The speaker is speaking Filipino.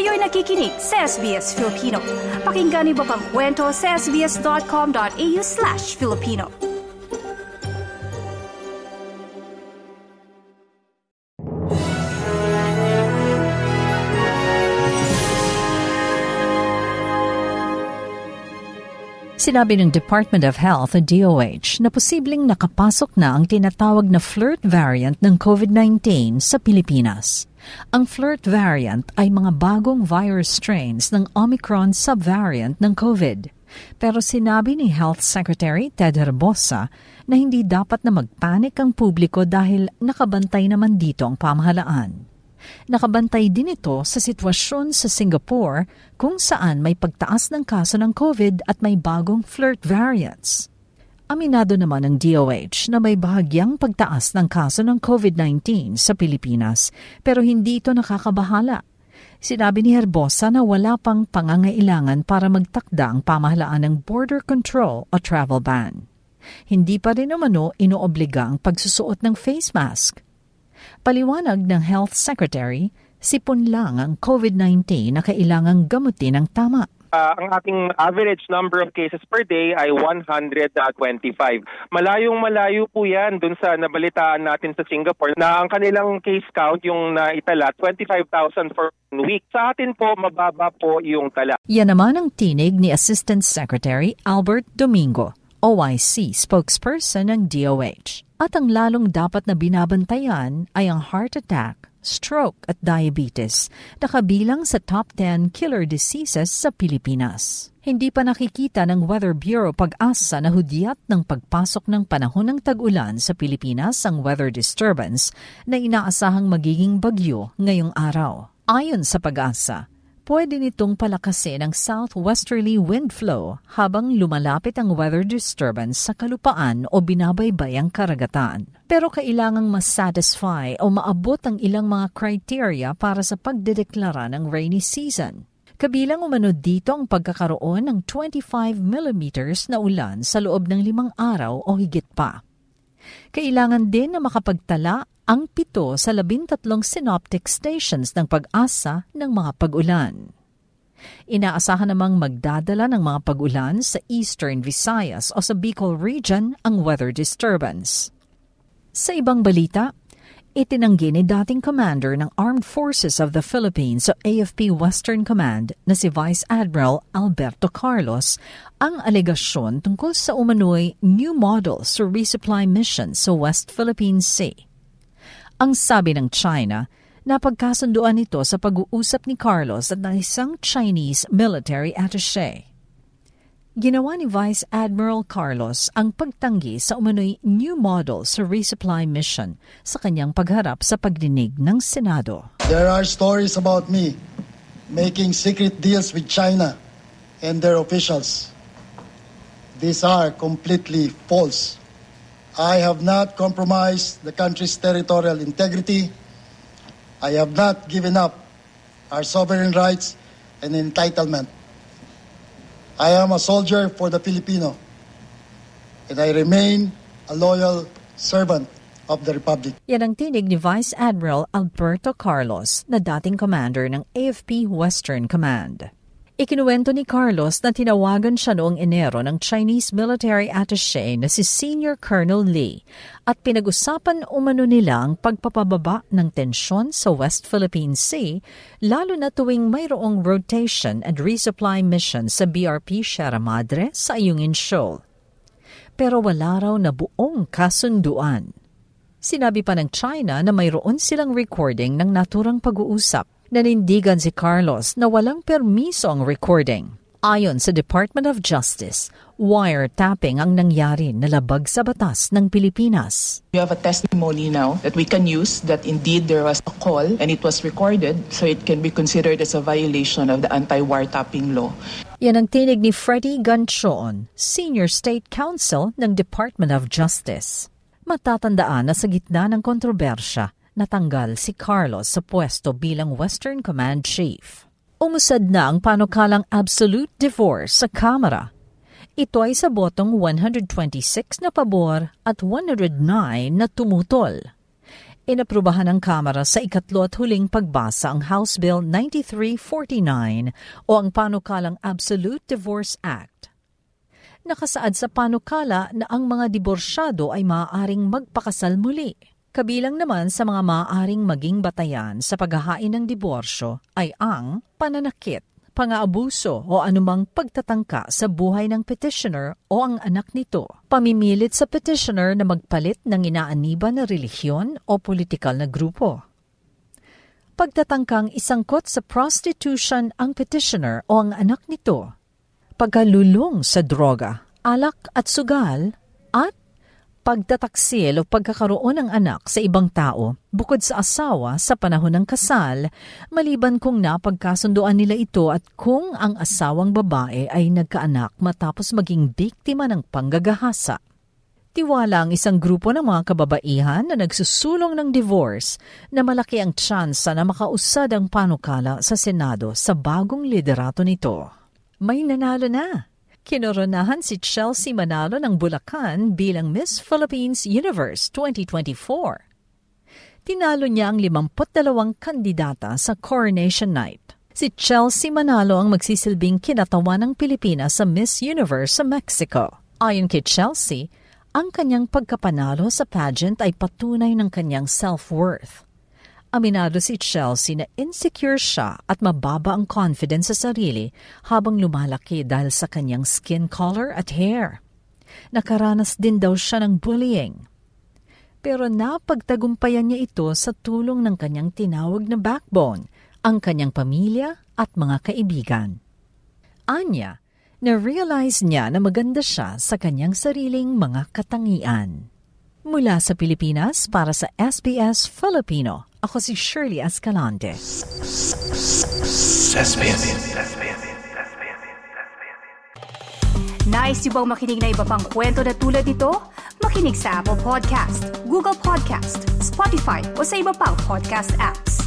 Kayo'y nakikinig sa SBS Filipino. Pakinggan niyo pa ang kwento sa sbs.com.au/Filipino. Sinabi ng Department of Health o DOH na posibleng nakapasok na ang tinatawag na flirt variant ng COVID-19 sa Pilipinas. Ang flirt variant ay mga bagong virus strains ng Omicron subvariant ng COVID. Pero sinabi ni Health Secretary Ted Herbosa na hindi dapat na magpanik ang publiko dahil nakabantay naman dito ang pamahalaan. Nakabantay din ito sa sitwasyon sa Singapore kung saan may pagtaas ng kaso ng COVID at may bagong flirt variants. Aminado naman ng DOH na may bahagyang pagtaas ng kaso ng COVID-19 sa Pilipinas pero hindi ito nakakabahala. Sinabi ni Herbosa na wala pang pangangailangan para magtakda ang pamahalaan ng border control o travel ban. Hindi pa rin umano inoobliga ang pagsusuot ng face mask. Paliwanag ng Health Secretary, sipon lang ang COVID-19 na kailangang gamutin ng tama. Ang ating average number of cases per day ay 125. Malayong-malayo po yan dun sa nabalitaan natin sa Singapore na ang kanilang case count, yung naitala, 25,000 for 1 week. Sa atin po, mababa po yung tala. Yan naman ang tinig ni Assistant Secretary Albert Domingo, OIC spokesperson ng DOH. At ang lalong dapat na binabantayan ay ang heart attack, stroke at diabetes na kabilang sa top 10 killer diseases sa Pilipinas. Hindi pa nakikita ng Weather Bureau Pag-asa na hudyat ng pagpasok ng panahon ng tag-ulan sa Pilipinas ang weather disturbance na inaasahang magiging bagyo ngayong araw. Ayon sa Pag-asa, pwede nitong palakasin ang southwesterly wind flow habang lumalapit ang weather disturbance sa kalupaan o binabaybay ang karagatan. Pero kailangang ma-satisfy o maabot ang ilang mga criteria para sa pagdedeklara ng rainy season. Kabilang umano dito ang pagkakaroon ng 25 millimeters na ulan sa loob ng 5 araw o higit pa. Kailangan din na makapagtala ang 7 sa 13 synoptic stations ng Pag-asa ng mga pag-ulan. Inaasahan namang magdadala ng mga pag-ulan sa Eastern Visayas o sa Bicol region ang weather disturbance. Sa ibang balita, itinanggi ni dating commander ng Armed Forces of the Philippines o AFP Western Command na si Vice Admiral Alberto Carlos ang alegasyon tungkol sa umano'y new model sa resupply mission sa West Philippine Sea. Ang sabi ng China, napagkasunduan ito sa pag-uusap ni Carlos at ng isang Chinese military attaché. Ginawa ni Vice Admiral Carlos ang pagtanggi sa umano'y new model sa resupply mission sa kanyang pagharap sa pagdinig ng Senado. There are stories about me making secret deals with China and their officials. These are completely false. I have not compromised the country's territorial integrity. I have not given up our sovereign rights and entitlement. I am a soldier for the Filipino, and I remain a loyal servant of the Republic. Yan ang tinig ni Vice Admiral Alberto Carlos na dating commander ng AFP Western Command. Ikinuwento ni Carlos na tinawagan siya noong Enero ng Chinese military attaché na si Senior Colonel Lee at pinag-usapan umano nila ang pagpapababa ng tensyon sa West Philippine Sea lalo na tuwing mayroong rotation and resupply mission sa BRP Sierra Madre sa Ayungin Shoal. Pero wala raw na buong kasunduan. Sinabi pa ng China na mayroon silang recording ng naturang pag-uusap. Nanindigan si Carlos na walang permiso ang recording. Ayon sa Department of Justice, wiretapping ang nangyari na labag sa batas ng Pilipinas. We have a testimony now that we can use that indeed there was a call and it was recorded so it can be considered as a violation of the anti-wiretapping law. Yan ang tinig ni Freddie Ganchon, Senior State Counsel ng Department of Justice. Matatandaan na sa gitna ng kontrobersya, natanggal si Carlos sa pwesto bilang Western Command Chief. Umusad na ang panukalang absolute divorce sa Kamara. Ito ay sa botong 126 na pabor at 109 na tumutol. Inaprubahan ng Kamara sa ikatlo at huling pagbasa ang House Bill 9349 o ang panukalang Absolute Divorce Act. Nakasaad sa panukala na ang mga diborsyado ay maaaring magpakasal muli. Kabilang naman sa mga maaaring maging batayan sa paghahain ng diborsyo ay ang pananakit, pang-aabuso o anumang pagtatangka sa buhay ng petitioner o ang anak nito, pamimilit sa petitioner na magpalit ng inaaniba na relihiyon o politikal na grupo. Pagtatangkang isangkot sa prostitution ang petitioner o ang anak nito, pagkalulong sa droga, alak at sugal, at pagtataksil o pagkakaroon ng anak sa ibang tao bukod sa asawa sa panahon ng kasal, maliban kung napagkasunduan nila ito at kung ang asawang babae ay nagkaanak matapos maging biktima ng panggagahasa. Tiwala ang isang grupo ng mga kababaihan na nagsusulong ng divorce na malaki ang tsansa na makausad ang panukala sa Senado sa bagong liderato nito. May nanalo na! Kinoronahan si Chelsea Manalo ng Bulacan bilang Miss Philippines Universe 2024. Tinalo niya ang 52 kandidata sa Coronation Night. Si Chelsea Manalo ang magsisilbing kinatawan ng Pilipinas sa Miss Universe sa Mexico. Ayon kay Chelsea, ang kanyang pagkapanalo sa pageant ay patunay ng kanyang self-worth. Aminado si Chelsea na insecure siya at mababa ang confidence sa sarili habang lumalaki dahil sa kanyang skin color at hair. Nakaranas din daw siya ng bullying. Pero napagtagumpayan niya ito sa tulong ng kanyang tinawag na backbone, ang kanyang pamilya at mga kaibigan. Anya, na-realize niya na maganda siya sa kanyang sariling mga katangian. Mula sa Pilipinas para sa SBS Filipino, ako si Shirley Escalante. Nice yung bang makinig na iba pang kwento na tulad ito? Makinig sa Apple Podcast, Google Podcast, Spotify o sa iba pang podcast apps.